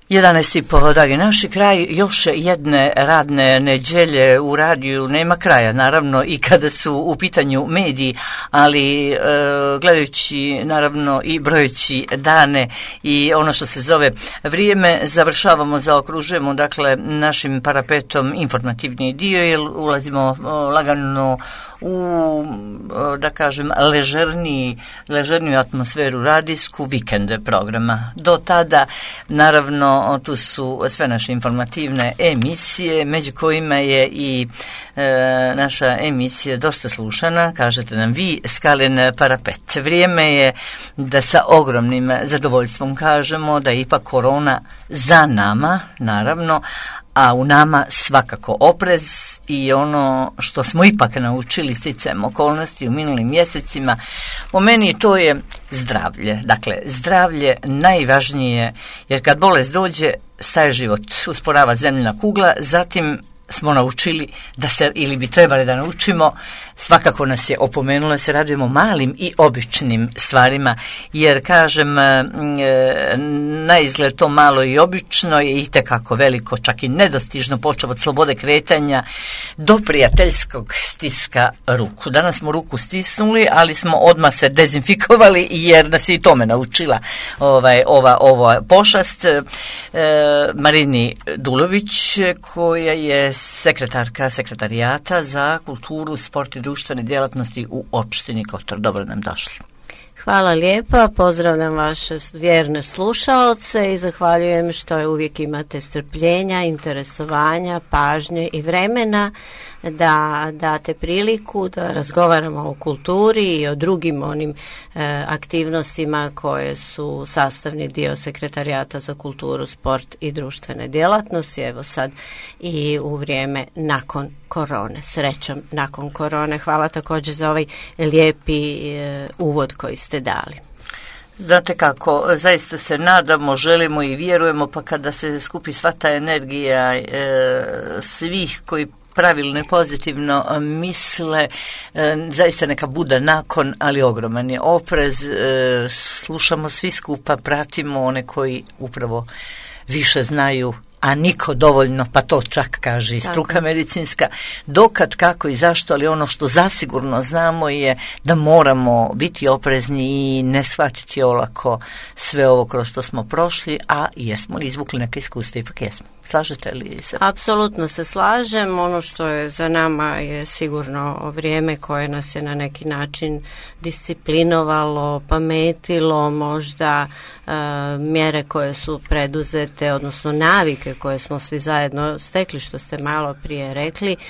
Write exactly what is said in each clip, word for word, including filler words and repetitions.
jedanaest i po, dragi naši, kraj još jedne radne nedjelje. U radiju nema kraja, naravno, i kada su u pitanju mediji, ali e, gledajući naravno i brojeći dane i ono što se zove vrijeme, završavamo, zaokružujemo dakle našim parapetom informativni dio, jer ulazimo o, lagano u, o, da kažem, ležerniji, ležerniju atmosferu radijsku vikend programa. Do tada, naravno, tu su sve naše informativne emisije, među kojima je i e, naša emisija dosta slušana, kažete nam vi, Skalin parapet. Vrijeme je da sa ogromnim zadovoljstvom kažemo da je ipak korona za nama, naravno, a u nama svakako oprez i ono što smo ipak naučili sticajem okolnosti u minulim mjesecima, po meni to je zdravlje. Dakle, zdravlje najvažnije, jer kad bolest dođe, staje život, usporava zemljina kugla, zatim smo naučili da se, ili bi trebali da naučimo, svakako nas je opomenulo da se radujemo malim i običnim stvarima, jer kažem, e, na izgled to malo i obično je itekako veliko, čak i nedostižno, počeo od slobode kretanja do prijateljskog stiska ruku. Danas smo ruku stisnuli, ali smo odmah se dezinfikovali, jer nas je i tome naučila ovaj, ova, ova pošast. E, Marini Dulović, koja je sekretarka sekretarijata za kulturu, sport i društvene djelatnosti u opštini Kotor. Dobro nam došli. Hvala lijepa, pozdravljam vaše vjerne slušaoce i zahvaljujem što je uvijek imate strpljenja, interesovanja, pažnje i vremena da date priliku da razgovaramo o kulturi i o drugim onim e, aktivnostima koje su sastavni dio sekretarijata za kulturu, sport i društvene djelatnosti. Evo sad i u vrijeme nakon korone, srećom nakon korone. Hvala također za ovaj lijepi e, uvod koji ste dali. Znate kako, zaista se nadamo, želimo i vjerujemo, pa kada se skupi sva ta energija e, svih koji pravilno i pozitivno misle, e, zaista neka bude nakon, ali ogroman je oprez, e, slušamo svi skupa, pratimo one koji upravo više znaju, a niko dovoljno, pa to čak kaže i struka medicinska, dokad, kako i zašto, ali ono što zasigurno znamo je da moramo biti oprezni i ne shvatiti olako sve ovo kroz što smo prošli, a jesmo li izvukli neke iskustva, ipak jesmo. Slažete li se? Apsolutno se slažem. Ono što je za nama je sigurno vrijeme koje nas je na neki način disciplinovalo, pametilo, možda e, mjere koje su preduzete, odnosno navike koje smo svi zajedno stekli, što ste malo prije rekli, e,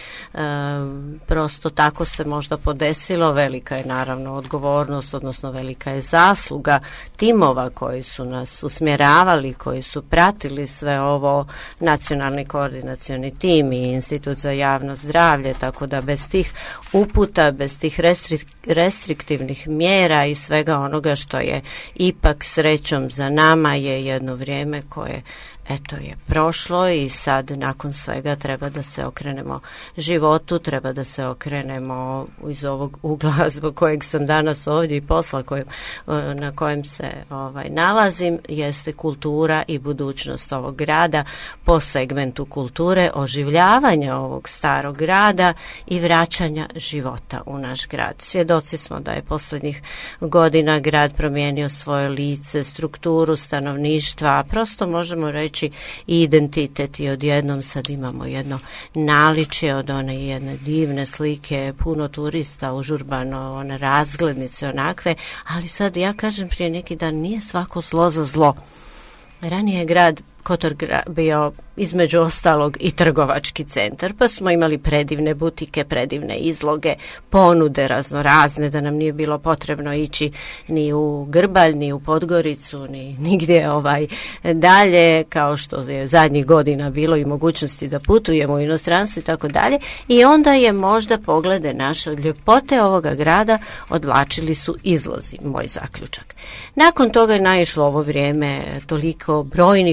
prosto tako se možda podesilo. Velika je naravno odgovornost, odnosno velika je zasluga timova koji su nas usmjeravali, koji su pratili sve ovo, Nacionalni koordinacioni tim i Institut za javno zdravlje, tako da bez tih uputa, bez tih restrik, restriktivnih mjera i svega onoga što je ipak srećom za nama je jedno vrijeme koje eto je prošlo i sad nakon svega treba da se okrenemo životu, treba da se okrenemo iz ovog ugla zbog kojeg sam danas ovdje i posla kojem, na kojem se ovaj, nalazim, jeste kultura i budućnost ovog grada po segmentu kulture, oživljavanja ovog starog grada i vraćanja života u naš grad. Svjedoci smo da je posljednjih godina grad promijenio svoje lice, strukturu stanovništva, a prosto možemo reći i identitet, i odjednom sad imamo jedno naličje od one jedne divne slike, puno turista, užurbano, one razglednice onakve, ali sad ja kažem prije neki dan, nije svako zlo za zlo. Ranije je grad Kotor bio između ostalog i trgovački centar, pa smo imali predivne butike, predivne izloge, ponude raznorazne, da nam nije bilo potrebno ići ni u Grbalj, ni u Podgoricu, ni nigdje ovaj dalje, kao što je zadnjih godina bilo i mogućnosti da putujemo u inostranstvo i tako dalje. I onda je možda poglede naše ljepote ovoga grada odvlačili su izlozi, moj zaključak. Nakon toga je naišlo ovo vrijeme toliko brojnih turista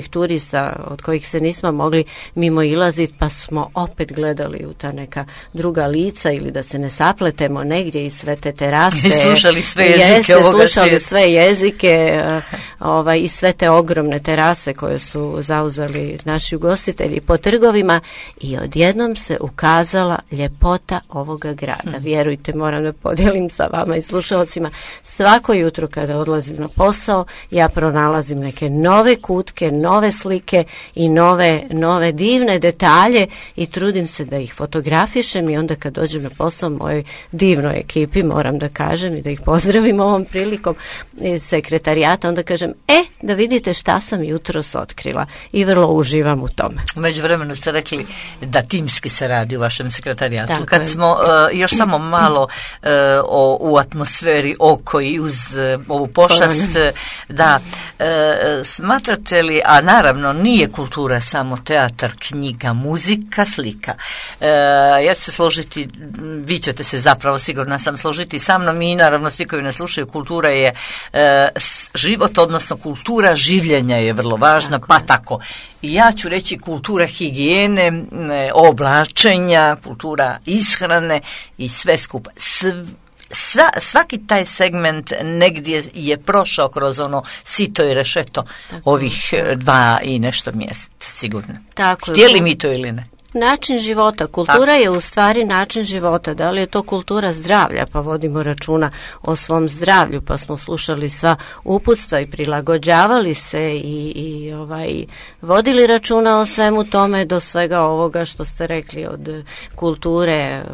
zaista od kojih se nismo mogli mimo ilaziti, pa smo opet gledali u ta neka druga lica ili da se ne sapletemo negdje i sve te terase. I slušali sve jezike jeste, ovoga slušali svijeta. sve jezike ovaj, i sve te ogromne terase koje su zauzeli naši ugostitelji po trgovima i odjednom se ukazala ljepota ovoga grada. Hmm. Vjerujte, moram da podijelim sa vama i slušalcima. Svako jutro kada odlazim na posao, ja pronalazim neke nove kutke, nove slike i nove, nove divne detalje i trudim se da ih fotografišem i onda kad dođem na posao mojoj divnoj ekipi, moram da kažem i da ih pozdravim ovom prilikom iz sekretarijata, onda kažem, e, da vidite šta sam jutros otkrila i vrlo uživam u tome. U međuvremenu ste rekli da timski se radi u vašem sekretarijatu. Tako kad je. smo uh, još samo malo uh, o, u atmosferi oko i uz uh, ovu pošast, da, uh, smatrate li, a naravno nije kultura samo teatar, knjiga, muzika, slika. Uh, ja ću se složiti, vi ćete se zapravo, sigurno sam, složiti sa mnom i naravno svi koji nas slušaju, kultura je uh, život, odnosno kultura življenja je vrlo važna, tako pa je. Tako. I ja ću reći kultura higijene, oblačenja, kultura ishrane i sve skupa. Sva, svaki taj segment negdje je prošao kroz ono sito i rešeto tako, ovih tako. dva i nešto mjesta, sigurno. Tako htjeli mi to ili ne? Način života. Kultura tako. Je u stvari način života. Da li je to kultura zdravlja, pa vodimo računa o svom zdravlju, pa smo slušali sva uputstva i prilagođavali se i, i ovaj, vodili računa o svemu tome do svega ovoga što ste rekli od kulture,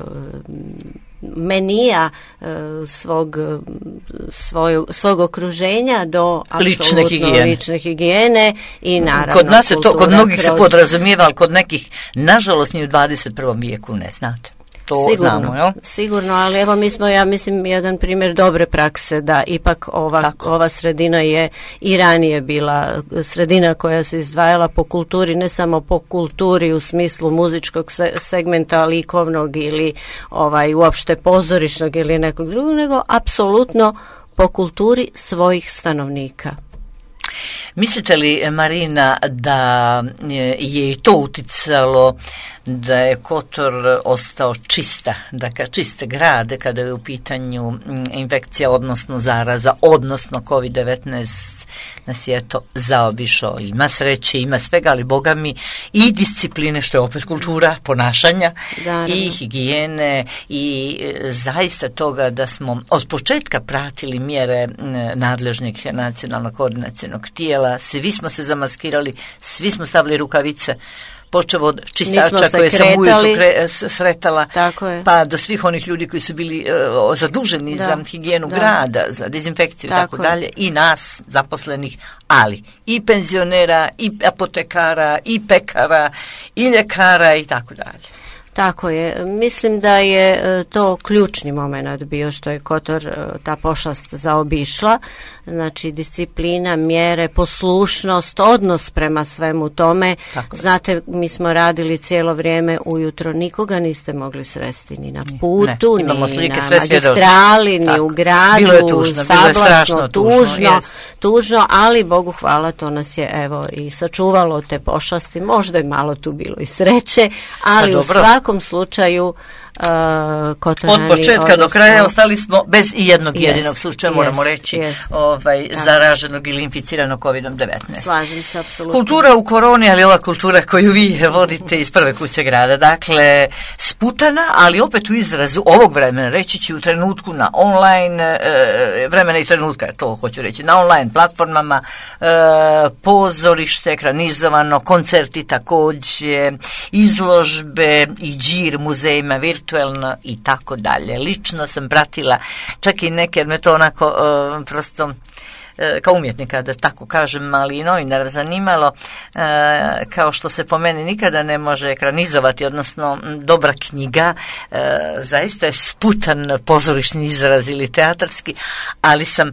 menija svog, svoj, svog okruženja do lične higijene. lične higijene i naravno kod nas se to, kod mnogih kroz... se podrazumijeva, ali kod nekih nažalost ni u dvadeset prvom vijeku ne znate. To sigurno, znamo, jel? Sigurno, ali evo mi smo, ja mislim, jedan primjer dobre prakse da ipak ova, ova sredina je i ranije bila sredina koja se izdvajala po kulturi, ne samo po kulturi u smislu muzičkog se, segmenta, likovnog ili ovaj uopšte pozorišnog ili nekog drugog, nego apsolutno po kulturi svojih stanovnika. Mislite li, Marina, da je i to uticalo da je Kotor ostao čista, dakle čist grad kada je u pitanju infekcija, odnosno zaraza, odnosno kovid devetnaest nas je to zaobišao. Ima sreće, ima svega, ali Boga mi i discipline, što je opet kultura ponašanja, da, i higijene i zaista toga da smo od početka pratili mjere nadležnog nacionalnog koordinacionog tijela, svi smo se zamaskirali, svi smo stavili rukavice, počev od čistača koje sam ujutro kre, sretala, pa do svih onih ljudi koji su bili uh, zaduženi da, za higijenu da. grada, za dezinfekciju i tako, tako dalje, i nas zaposlenih, ali i penzionera, i apotekara, i pekara, i ljekara i tako dalje. Tako je. Mislim da je to ključni moment bio što je Kotor ta pošast zaobišla. Znači disciplina, mjere, poslušnost, odnos prema svemu tome. Tako. Znate, mi smo radili cijelo vrijeme ujutro, nikoga niste mogli sresti ni na putu, ne, ni slike, na magistrali, ni u gradu. Bilo je tužno, sablasno, bilo je strašno tužno, tužno, tužno, ali Bogu hvala, to nas je evo i sačuvalo te pošasti. Možda je malo tu bilo i sreće, ali u svakom slučaju uh, Kotorani, od početka odnosno, do kraja ostali smo bez i jednog yes, jedinog slučaja, yes, moramo reći, yes, ovaj, zaraženog ili inficiranog kovidom devetnaest. Slažem se, apsolutno. Kultura u koroni, ali ova kultura koju vi vodite iz Prve kuće grada, dakle, sputana, ali opet u izrazu ovog vremena, reći ću u trenutku na online, e, vremena i trenutka, to hoću reći, na online platformama, e, pozorište, ekranizovano, koncerti također, izložbe i džir muzejima, virtualno i tako dalje. Lično sam pratila čak i neke, jer me to onako uh, prosto uh, kao umjetnika, da tako kažem, ali i novinara zanimalo, uh, kao što se po meni nikada ne može ekranizovati, odnosno dobra knjiga, uh, zaista je sputan pozorišni izraz ili teatarski, ali sam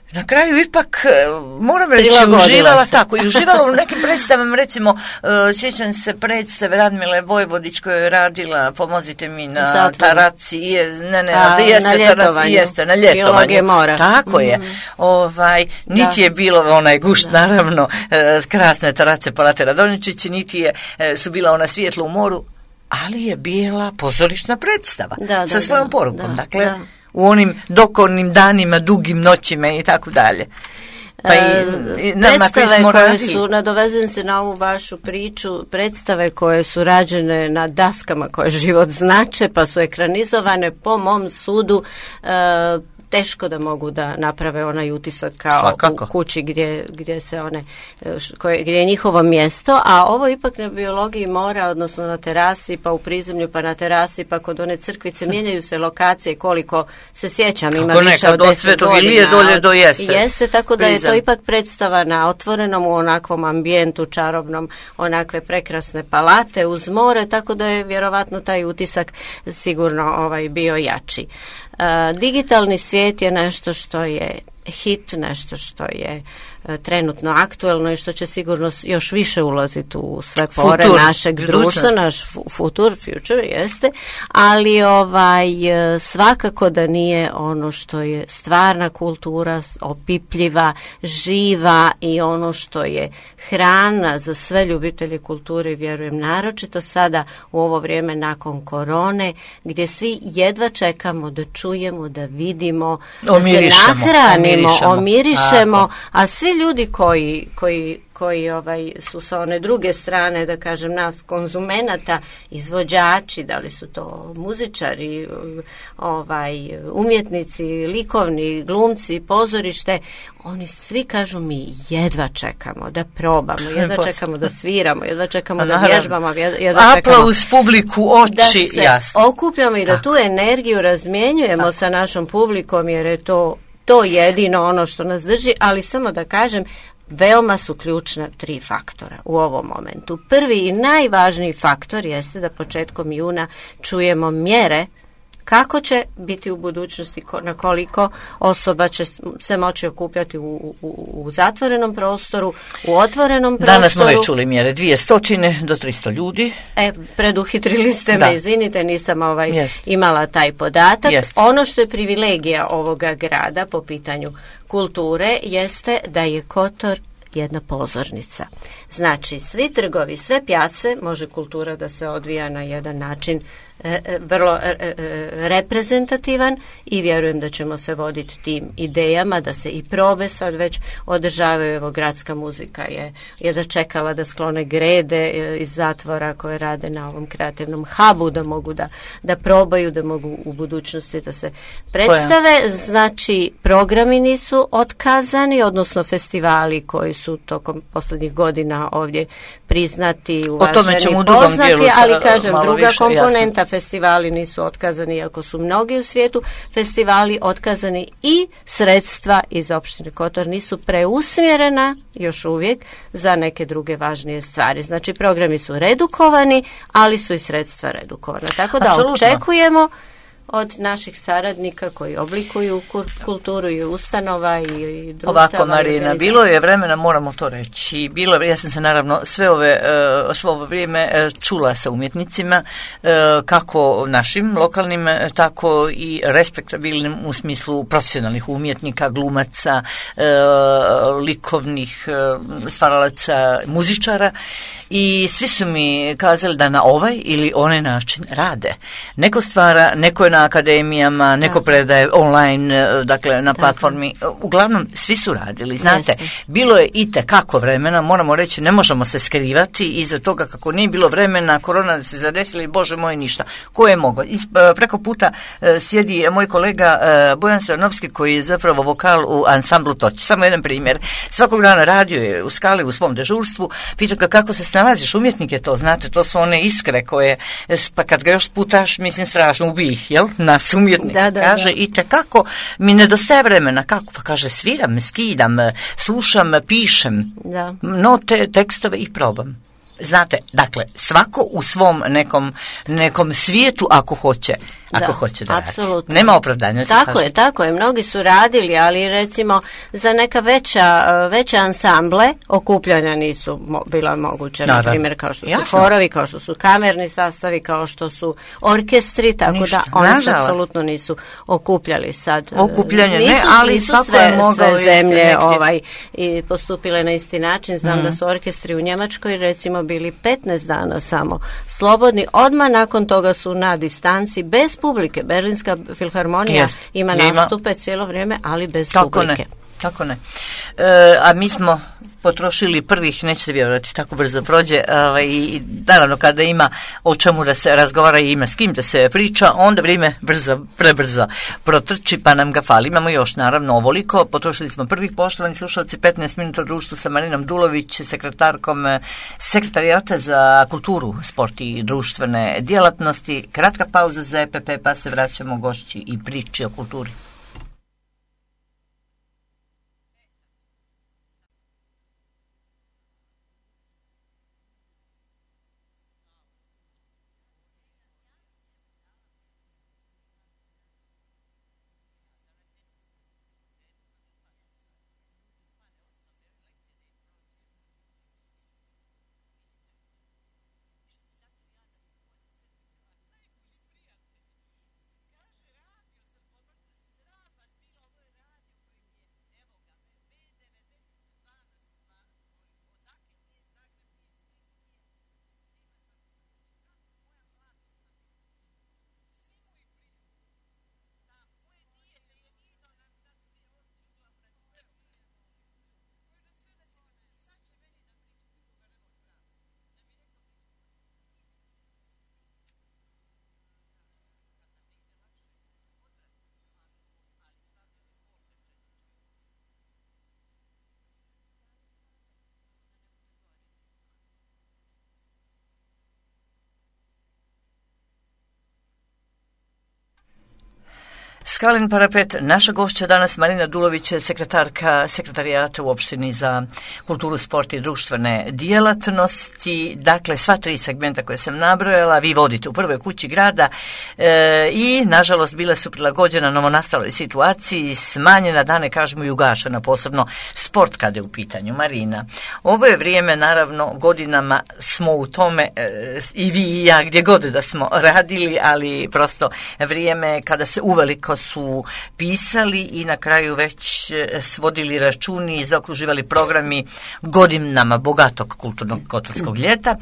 na kraju ipak, moram reći, uživala tako, i uživala u nekim predstavama, recimo, uh, sjećam se predstave Radmile Vojvodić koja je radila Pomozite mi na Zatvoru. Taraci, je, ne, ne, A, jeste, na taraci, jeste, na ljetovanju. Mora. Tako mm. je. Ovaj, niti da. je bilo onaj gušt, da. naravno, uh, krasne tarace Palate Radonjičić, niti je, uh, su bila ona svjetlo u moru, ali je bila pozorišna predstava da, da, sa svojom da, porukom. Da, dakle, da. u onim dokornim danima, dugim noćima i tako dalje. Pa i, i predstave koje radili. su, nadovezujem se na ovu vašu priču, predstave koje su rađene na daskama koje život znače, pa su ekranizovane, po mom sudu, uh, teško da mogu da naprave onaj utisak kao Svakako. u kući gdje, gdje se one, koje, gdje je njihovo mjesto, a ovo ipak na biologiji mora, odnosno na terasi, pa u prizemlju, pa na terasi, pa kod one crkvice, mijenjaju se lokacije, koliko se sjećam, ima Kako više od deset godina. Ilije dolje do jeste. Jeste, tako da Prizem. je to ipak predstava na otvorenom, u onakvom ambijentu čarobnom, onakve prekrasne palate uz more, tako da je vjerovatno taj utisak sigurno ovaj bio jači. Uh, digitalni svijet je nešto što je hit, nešto što je uh, trenutno aktuelno i što će sigurno još više ulaziti u sve pore futur, našeg društva, naš fu- futur, future, jeste, ali ovaj uh, svakako da nije ono što je stvarna kultura, opipljiva, živa i ono što je hrana za sve ljubitelje kulture, vjerujem, naročito sada u ovo vrijeme nakon korone, gdje svi jedva čekamo da čujemo, da vidimo, omirišemo, da se nahranimo, omirišemo, omirišemo a svi ljudi koji, koji koji ovaj su sa one druge strane, da kažem, nas konzumenata, izvođači, da li su to muzičari, ovaj umjetnici, likovni, glumci, pozorište, oni svi kažu mi jedva čekamo da probamo, jedva čekamo da sviramo, jedva čekamo da vježbamo, jedva čekamo aplauz publiku, oči, da se jasno. okupljamo i da tu energiju razmjenjujemo Tako. sa našom publikom, jer je to to jedino ono što nas drži, ali samo da kažem, veoma su ključna tri faktora u ovom momentu. Prvi i najvažniji faktor jeste da početkom juna čujemo mjere kako će biti u budućnosti, na koliko osoba će se moći okupljati u, u, u zatvorenom prostoru, u otvorenom prostoru. Danas smo već čuli mjere, dvije stotine do tristo ljudi. E, preduhitrili ste da. me, izvinite, nisam ovaj yes. imala taj podatak. Yes. Ono što je privilegija ovoga grada po pitanju kulture jeste da je Kotor jedna pozornica. Znači, svi trgovi, sve pjace, može kultura da se odvija na jedan način e, vrlo e, e, reprezentativan i vjerujem da ćemo se voditi tim idejama, da se i probe sad već održavaju. Evo, gradska muzika je, je da čekala da sklone grede e, iz zatvora koje rade na ovom kreativnom hubu, da mogu da, da probaju, da mogu u budućnosti da se predstave. Koja? Znači, programi nisu otkazani, odnosno festivali koji su tokom posljednjih godina ovdje priznati, uvaženi, poznati, ali kažem, druga više, komponenta, jasno. Festivali nisu otkazani, iako su mnogi u svijetu festivali otkazani i sredstva iz opštine Kotor nisu preusmjerena još uvijek za neke druge važnije stvari. Znači, programi su redukovani, ali su i sredstva redukovana. Tako da Absolutno. očekujemo od naših saradnika koji oblikuju kulturu i ustanova i, i društava. Ovako, Marina, bilo je vremena, moramo to reći, bilo, ja sam se naravno sve ove, sve ovo vrijeme čula sa umjetnicima, kako našim, lokalnim, tako i respektabilnim u smislu profesionalnih umjetnika, glumaca, likovnih stvaralaca, muzičara, i svi su mi kazali da na ovaj ili onaj način rade. Neko stvara, neko je na akademijama, neko predaje online, dakle na platformi. Uglavnom, svi su radili. Znate, Jeste. bilo je i tekako vremena, moramo reći, ne možemo se skrivati iza toga kako nije bilo vremena, korona se zadesila i Bože moj ništa. Ko je mogao? Preko puta sjedi moj kolega Bojan Stojanovski, koji je zapravo vokal u ansamblu Toć. Samo jedan primjer. Svakog dana radio je u Skali u svom dežurstvu, pitao ga kako se snalaziš, umjetnik je to, znate, to su one iskre koje, pa kad ga još putaš, mislim, strašno ubij ih, jel? Nas umjetnik da, da, kaže, da. i tekako mi nedostaje vremena, kako? Pa kaže, sviram, skidam, slušam, pišem, da. note, tekstove i probam. Znate, dakle, svako u svom nekom, nekom svijetu, ako hoće, ako da, hoće da apsolutno. radi. Nema opravdanja. Tako je, tako je. Mnogi su radili, ali recimo za neka veća, veće ansamble okupljanja nisu mo- bila moguće. Na primjer, kao što su Jasno. horovi, kao što su kamerni sastavi, kao što su orkestri, tako Ništa. da oni se apsolutno nisu okupljali sad. Okupljanje nisu, ne, ali nisu svako sve, je mogao sve zemlje neki... ovaj, i postupile na isti način. Znam mm. da su orkestri u Njemačkoj recimo bili petnaest dana samo slobodni. Odmah nakon toga su na distanci bez publike. Berlinska filharmonija Jest. ima nastupe ima. cijelo vrijeme, ali bez Kako publike. Ne. Tako ne. E, a mi smo potrošili prvih, nećete vjerovati, tako brzo prođe, ovaj, i naravno kada ima o čemu da se razgovara i ima s kim da se priča, onda vrijeme brzo, prebrzo protrči, pa nam ga fali. Imamo još naravno ovoliko, potrošili smo prvih, poštovani slušalci, petnaest minuta u društvu sa Marinom Dulović, sekretarkom Sekretarijata za kulturu, sport i društvene djelatnosti. Kratka pauza za E P P, pa se vraćamo gošći i priči o kulturi. Skalin parapet, naša gošća danas Marina Dulović, sekretarka Sekretarijata u opštini za kulturu, sport i društvene djelatnosti. Dakle, sva tri segmenta koje sam nabrojala, vi vodite u prvoj kući grada e, i, nažalost, bile su prilagođena novonastaloj situaciji, smanjena, da ne kažemo i ugašena, posebno sport kada je u pitanju. Marina, ovo je vrijeme, naravno, godinama smo u tome, e, i vi i ja, gdje god da smo radili, ali prosto vrijeme kada se uveliko su pisali i na kraju već svodili računi i zaokruživali programi godinama bogatog kulturnog kotorskog ljeta.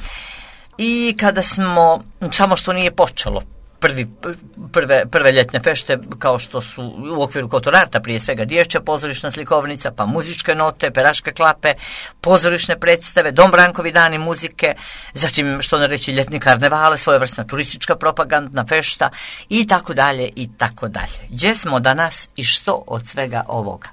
I kada smo, samo što nije počelo, Prvi, prve, prve ljetne fešte kao što su u okviru Kotorarta, prije svega dječja pozorišna slikovnica, pa muzičke note, peraške klape, pozorišne predstave, Dom Brankovi dani muzike, zatim što ne reći ljetni karnevale, svojevrsna turistička propagandna fešta i tako dalje i tako dalje. Gdje smo danas i što od svega ovoga?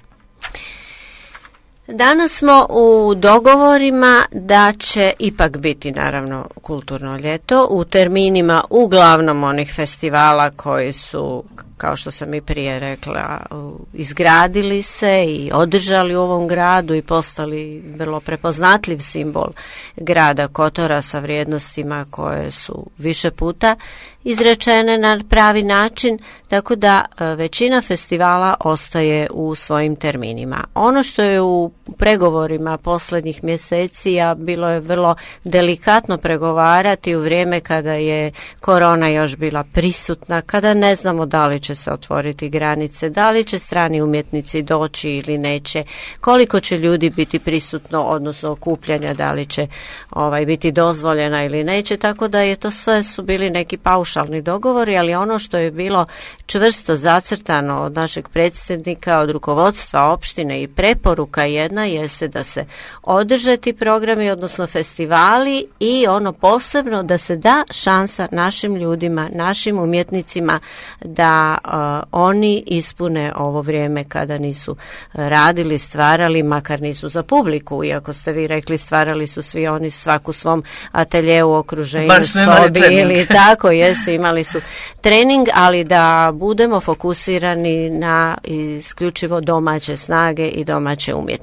Danas smo u dogovorima da će ipak biti naravno kulturno ljeto u terminima uglavnom onih festivala koji su, kao što sam i prije rekla, izgradili se i održali u ovom gradu i postali vrlo prepoznatljiv simbol grada Kotora sa vrijednostima koje su više puta izrečene na pravi način, tako da većina festivala ostaje u svojim terminima. Ono što je u pregovorima posljednjih mjeseci, a bilo je vrlo delikatno pregovarati u vrijeme kada je korona još bila prisutna, kada ne znamo da li će se otvoriti granice, da li će strani umjetnici doći ili neće, koliko će ljudi biti prisutno, odnosno okupljanja, da li će ovaj, biti dozvoljena ili neće, tako da je to sve su bili neki paušalni dogovori, ali ono što je bilo čvrsto zacrtano od našeg predsjednika, od rukovodstva opštine i preporuka jedna jeste da se održe ti programi, odnosno festivali, i ono posebno da se da šansa našim ljudima, našim umjetnicima da uh, oni ispune ovo vrijeme kada nisu radili, stvarali, makar nisu za publiku, iako ste vi rekli stvarali su svi oni svaku svom ateljeu, okruženju, sobi ili tako jeste, imali su trening, ali da budemo fokusirani na isključivo domaće snage i domaće umjetnike.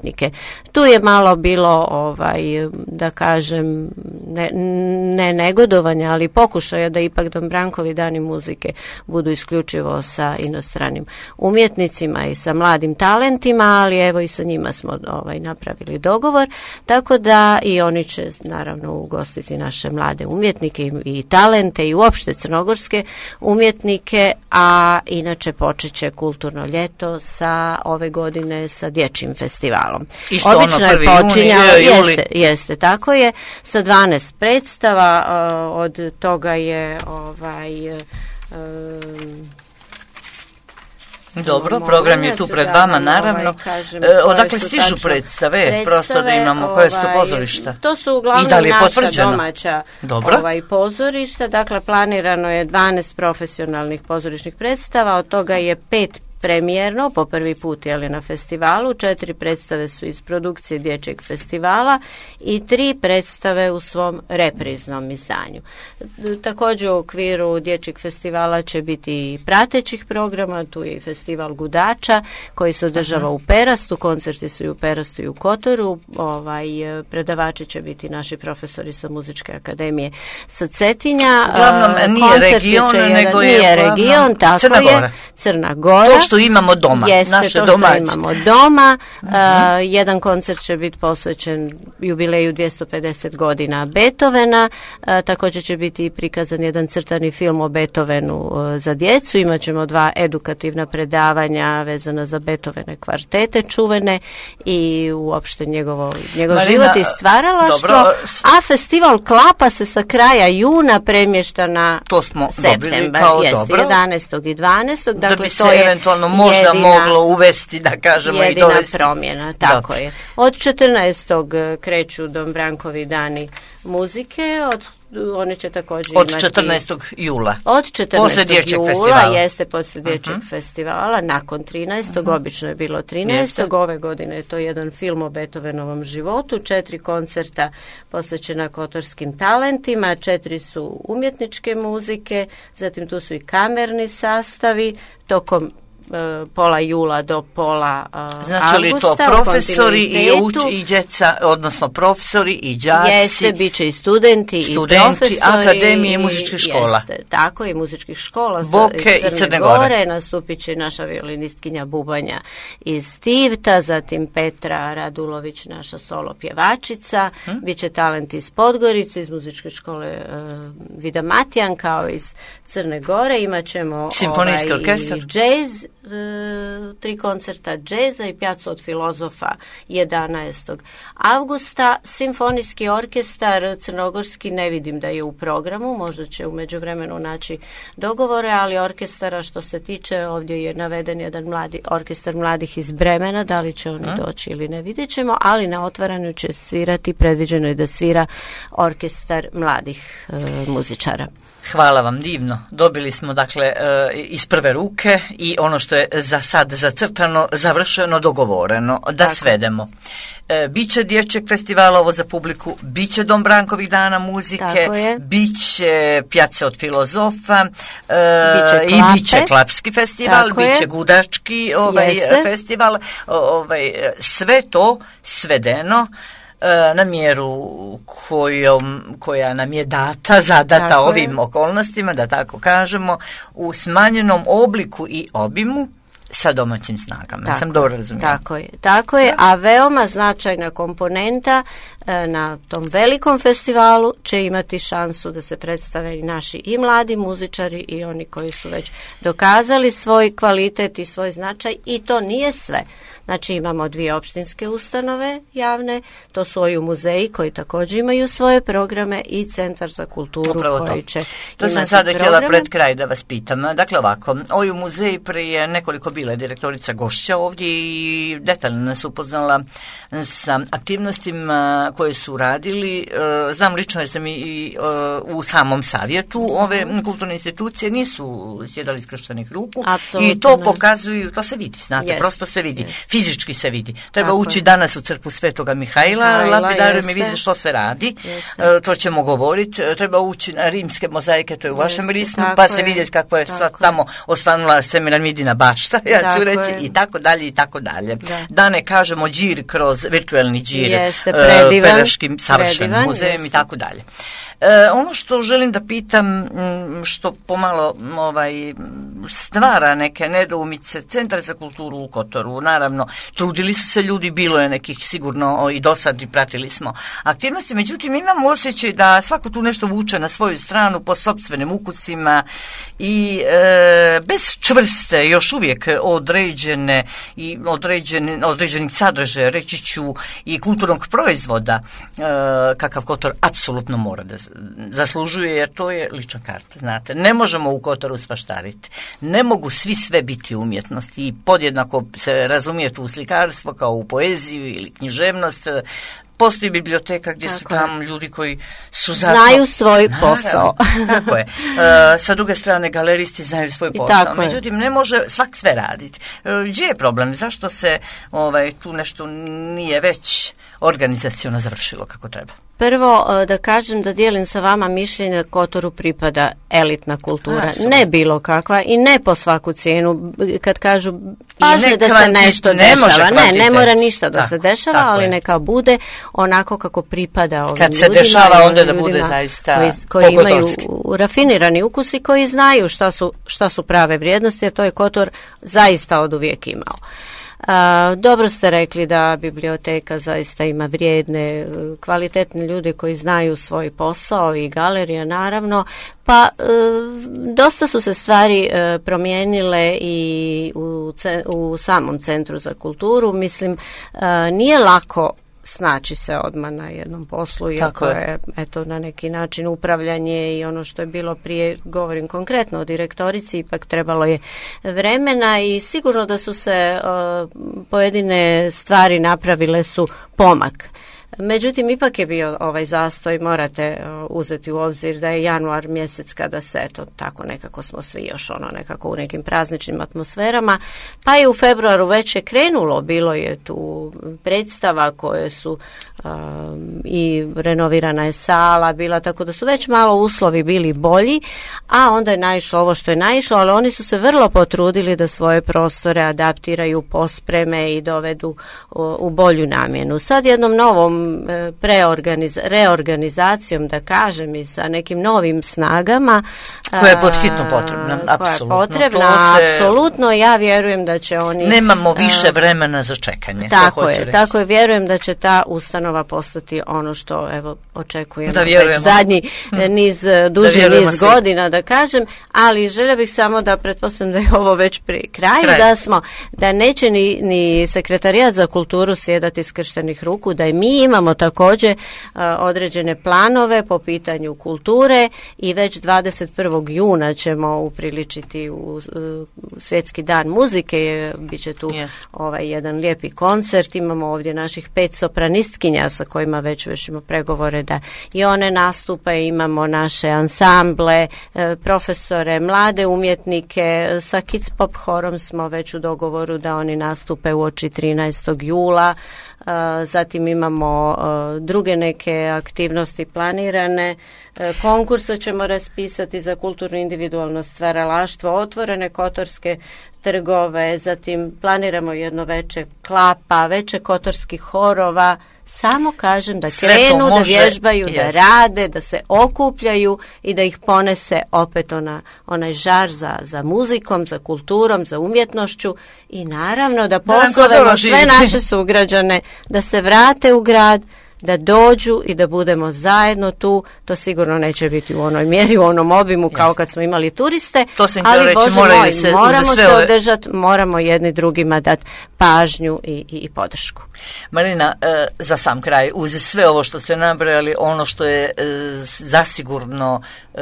umjetnike. Tu je malo bilo, ovaj, da kažem, ne, ne negodovanja, ali pokušaja da ipak Dombrankovi dani muzike budu isključivo sa inostranim umjetnicima i sa mladim talentima, ali evo i sa njima smo ovaj, napravili dogovor, tako da i oni će naravno ugostiti naše mlade umjetnike i, i talente i uopšte crnogorske umjetnike, a inače počet će kulturno ljeto sa ove godine sa dječjim festivalom. Isto Obično ono je počinjalo, juni, juli. jeste, jeste, tako je, sa dvanaest predstava, uh, od toga je ovaj um, dobro, program je tu pred da vama, vam, naravno. Ovaj, kažem, e, odakle su stižu predstave, predstave, prosto da imamo ovaj, koje su to pozorišta. To su uglavnom da naša domaća ovaj, pozorišta, dakle planirano je dvanaest profesionalnih pozorišnih predstava, od toga je pet premijerno, po prvi put je li na festivalu, četiri predstave su iz produkcije dječjeg festivala i tri predstave u svom repriznom izdanju. Također u okviru dječjeg festivala će biti i pratećih programa, tu je i festival Gudača koji se održava Aha. u Perastu, koncerti su i u Perastu i u Kotoru, ovaj, predavači će biti naši profesori sa Muzičke akademije sa Cetinja. Uglavnom nije region, jedan, nego je nije region, tako Crna Gora. je, Crna Gora. Što imamo doma, jeste, naše to domaće. Što imamo doma. Uh-huh. Uh, jedan koncert će biti posvećen jubileju dvjesto pedeset godina Beethovena. Uh, također će biti i prikazan jedan crtani film o Beethovenu uh, za djecu. Imaćemo dva edukativna predavanja vezana za Beethovene kvartete čuvene i uopšte njegovo, njegov Marina, život i stvaralaštvo. Dobro. A festival Klapa se sa kraja juna premješta na to smo septembar. Kao jeste, dobro. jedanaestog i dvanaestog Dakle, da bi se to je eventualno možda jedina, moglo uvesti, da kažemo, i dovesti. Jedina promjena, tako Dobre. je. Od četrnaestog kreću Dombrankovi dani muzike, od oni će također od imati... četrnaestog jula. Od četrnaestog jula, festivala. jeste poslije dječjeg uh-huh. festivala, nakon trinaestog Uh-huh. Obično je bilo trinaestog Jeste. Ove godine je to jedan film o Beethovenovom životu, četiri koncerta posvećena kotorskim talentima, četiri su umjetničke muzike, zatim tu su i kamerni sastavi, tokom pola jula do pola uh, znači li to profesori i, uč, i djeca, odnosno profesori i đaci? Jeste, bit će i studenti, studenti i profesori. Akademije i muzičkih škola. Jeste, tako i muzičkih škola. Boke iz Crne, i Crne Gore. Gore. Nastupit će naša violinistkinja Bubanja iz Tivta, zatim Petra Radulović, naša solo pjevačica. Hmm? Biće talent iz Podgorice, iz muzičke škole uh, Vida Matijan, kao iz Crne Gore. Imaćemo simfonijski ovaj, orkestar. I džez, tri koncerta džeza i pjacu od filozofa jedanaestog avgusta. Simfonijski orkestar crnogorski ne vidim da je u programu, možda će u međuvremenu naći dogovore, ali orkestara što se tiče, ovdje je naveden jedan mladi orkestar mladih iz Bremena, da li će oni hmm. doći ili ne, vidjet ćemo, ali na otvaranju će svirati, predviđeno je da svira orkestar mladih e, muzičara. Hvala vam, divno. Dobili smo dakle iz prve ruke i ono što je za sad zacrtano, završeno, dogovoreno, da Tako. svedemo. Biće dječjeg festivala ovo za publiku, biće Dombrankovih dana muzike, biće pjace od filozofa biće i biće Klapski festival, Tako biće je. Gudački ovaj, festival, ovaj, sve to svedeno na mjeru kojom, koja nam je data, zadata tako ovim je. okolnostima, da tako kažemo, u smanjenom obliku i obimu sa domaćim snagama. Tako, sam dobro razumijela. Tako je, tako je, a veoma značajna komponenta e, na tom velikom festivalu će imati šansu da se predstave i naši i mladi muzičari i oni koji su već dokazali svoj kvalitet i svoj značaj, i to nije sve. Znači imamo dvije opštinske ustanove javne, to su Oju muzeji koji također imaju svoje programe i Centar za kulturu Upravo koji to. će To sam sada htjela pred kraj da vas pitam. Dakle ovako, Oju muzeji prije nekoliko bila je direktorica gošća ovdje i detaljno nas upoznala sa aktivnostima koje su radili. Znam lično jer sam i u samom savjetu ove kulturne institucije nisu sjedali skrštenih ruku. Absolutno. I to pokazuju, to se vidi, znate, yes. prosto se vidi. Yes. fizički se vidi. Treba Tako ući je. danas u crkvu Svetoga Mihajla, Mihajla, lapidarijum i jeste. vidjeti što se radi. Jeste. To ćemo govoriti. Treba ući na rimske mozaike, to je u vašem Jeste, risnu, tako pa se je, vidjeti kako je sad tako tamo osvanula Semiramidina bašta, ja Tako ću reći, je. i tako dalje, i tako dalje. Da. Da ne kažemo đir kroz virtualni đir, Jeste, e, predivan, Pedaškim savršen predivan, muzejem jeste. i tako dalje. E, ono što želim da pitam, m, što pomalo m, ovaj, stvara neke nedoumice, Centar za kulturu u Kotoru, naravno, trudili su se ljudi, bilo je nekih sigurno o, i dosad i pratili smo aktivnosti, međutim imamo osjećaj da svako tu nešto vuče na svoju stranu po sopstvenim ukusima i e, bez čvrste, još uvijek određene i određene, određenih sadržaja, reći ću i kulturnog proizvoda, e, kakav Kotor apsolutno mora da zaslužuje, jer to je lična karta, znate. Ne možemo u Kotoru svaštariti. Ne mogu svi sve biti umjetnosti i podjednako se razumijeti u slikarstvo kao u poeziju ili književnost. Postoji biblioteka gdje tako su tamo ljudi koji su zato... Znaju svoj Naravno, posao. Tako je. E, sa druge strane, galeristi znaju svoj posao. tako je. Međutim, ne može svak sve raditi. E, gdje je problem? Zašto se ovaj, tu nešto nije već organizaciono završilo kako treba? Prvo, da kažem da dijelim sa vama mišljenje, Kotoru pripada elitna kultura. Apsolutno. Ne bilo kakva i ne po svaku cijenu. Kad kažu važno je da se kvanti- nešto ne može dešava. Ne, ne kvantitet. mora ništa da Tako, se dešava, tako ali je. neka bude onako kako pripada ovim Kad se ljudima. dešava, i onda ovim da bude ljudima zaista koji, koji imaju pogodovski. rafinirani ukus i koji znaju šta su, šta su prave vrijednosti, a to je Kotor zaista oduvijek imao. A, dobro ste rekli da biblioteka zaista ima vrijedne, kvalitetne ljude koji znaju svoj posao i galerija naravno, pa e, dosta su se stvari e, promijenile i u, ce, u samom Centru za kulturu. Mislim, e, nije lako snaći se odmah na jednom poslu, iako je. je eto na neki način upravljanje i ono što je bilo prije, govorim konkretno o direktorici, ipak trebalo je vremena i sigurno da su se uh, pojedine stvari napravile su pomak. Međutim, ipak je bio ovaj zastoj, morate uh, uzeti u obzir da je januar mjesec kada se, eto, tako nekako smo svi još ono nekako u nekim prazničnim atmosferama, pa i u februaru već je krenulo, bilo je tu predstava koje su um, i renovirana je sala bila, tako da su već malo uslovi bili bolji, a onda je naišlo ovo što je naišlo, ali oni su se vrlo potrudili da svoje prostore adaptiraju, pospreme i dovedu u, u bolju namjenu. Sad jednom novom Preorganiz, reorganizacijom, da kažem, i sa nekim novim snagama koja je podhitno potrebna, koja je apsolutno. potrebna, Se... apsolutno, ja vjerujem da će oni... Nemamo više vremena za čekanje. Tako je, tako je, vjerujem da će ta ustanova postati ono što, evo, očekujemo da već zadnji hmm. niz, duži niz svi. godina, da kažem, ali želja bih samo da pretpostavim da je ovo već pri kraju, Kraj. da smo, da neće ni, ni Sekretarijat za kulturu sjedati skrštenih ruku, da i mi imamo također uh, određene planove po pitanju kulture i već dvadeset prvog juna ćemo upriličiti u uh, Svjetski dan muzike, bit će tu yes. ovaj jedan lijepi koncert, imamo ovdje naših pet sopranistkinja sa kojima već vršimo pregovore da i one nastupe, imamo naše ansamble, uh, profesore, mlade umjetnike, sa Kids Pop horom smo već u dogovoru da oni nastupe uoči trinaestog jula, uh, zatim imamo uh, druge neke aktivnosti planirane, uh, konkurse ćemo raspisati za kulturno individualno stvaralaštvo, otvorene kotorske trgove, zatim planiramo jedno veče klapa, veče kotorskih horova, samo kažem da sve krenu, da vježbaju, yes. da rade, da se okupljaju i da ih ponese opet ona, onaj žar za, za muzikom, za kulturom, za umjetnošću i naravno da pozovemo sve naše sugrađane da se vrate u grad, da dođu i da budemo zajedno tu. To sigurno neće biti u onoj mjeri, u onom obimu yes. kao kad smo imali turiste, ali reći, Bože moj, se, moramo se ove... održati, moramo jedni drugima dati pažnju i, i, i podršku. Marina, e, za sam kraj, uz sve ovo što ste nabrojali, ono što je e, zasigurno e,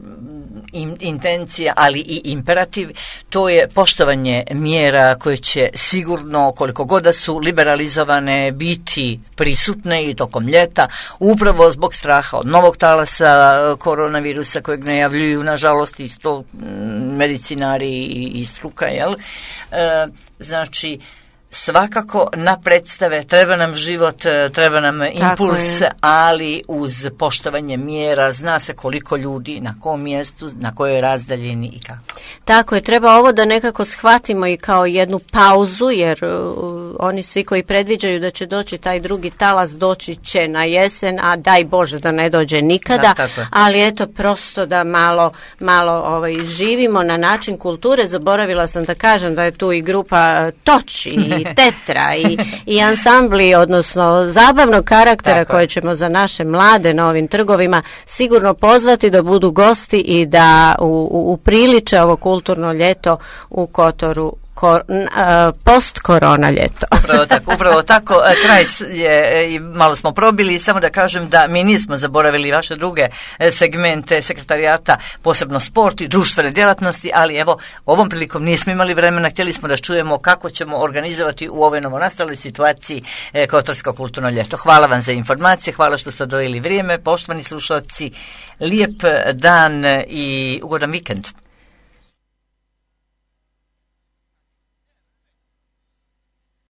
in, intencija, ali i imperativ, to je poštovanje mjera koje će sigurno, koliko god da su liberalizovane, biti prisutne i tokom ljeta, upravo zbog straha od novog talasa koronavirusa kojeg najavljuju, nažalost, isto medicinari i, i struka, jel? E, znači, svakako na predstave, treba nam život, treba nam impuls, ali uz poštovanje mjera, zna se koliko ljudi, na kom mjestu, na kojoj razdaljini i kako. Tako je, treba ovo da nekako shvatimo i kao jednu pauzu, jer uh, oni svi koji predviđaju da će doći taj drugi talas, doći će na jesen, a daj Bože da ne dođe nikada, da, ali eto prosto da malo, malo ovaj, živimo na način kulture. Zaboravila sam da kažem da je tu i grupa Toč i Tetra i, i ansambli, odnosno zabavnog karaktera tako koje ćemo za naše mlade na ovim trgovima sigurno pozvati da budu gosti i da u, u, upriliče ovo kulturno ljeto u Kotoru. Ko, post korona ljeto. Upravo tako, upravo tako. Kraj je, malo smo probili, samo da kažem da mi nismo zaboravili vaše druge segmente sekretarijata, posebno sport i društvene djelatnosti, ali evo, ovom prilikom nismo imali vremena, htjeli smo da čujemo kako ćemo organizovati u ovoj novonastaloj situaciji Kotorsko kulturno ljeto. Hvala vam za informacije, hvala što ste odvojili vrijeme, poštovani slušalci, lijep dan i ugodan vikend.